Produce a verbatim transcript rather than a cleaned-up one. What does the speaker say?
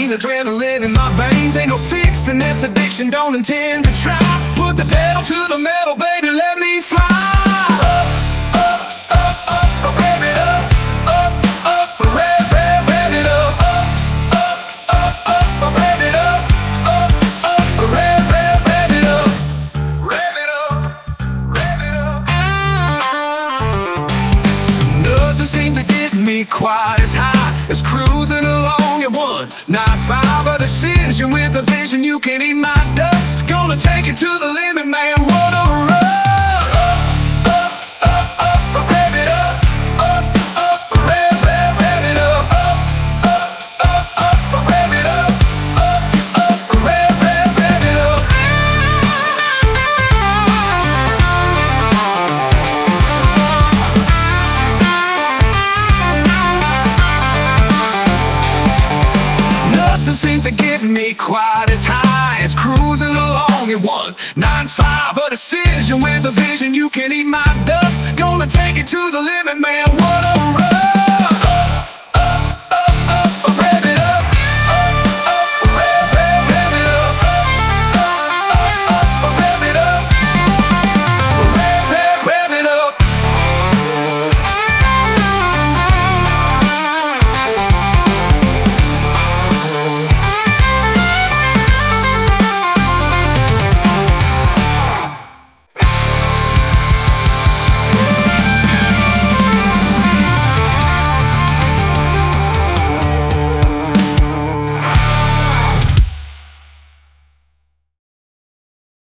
adrenaline in my veins. Ain't no fixing this addiction, don't intend to try. Put the pedal to the metal, baby, let me fly. Up, up, up, up, rev it up. Up, up, rev, rev, rev it up. Up, up, up, up, rev it up. Up, up, rev, rev, rev it up. Rev it up, rev it up. Nothing seems to get me quite as high as cruising along at one nine five. A decision with a vision, you can eat my dust. Gonna take it to the limit, man, what a run. Up, up, up, up, rev it up. Up, up, rev, rev, rev it up. Up, up, up, up, rev it up. Up, up, rev, rev, rev it up. Nothing seems to get me quite as high as cruising along at one nine five. A decision with a vision, you can eat my dust. Gonna take it to the limit, man, what a run.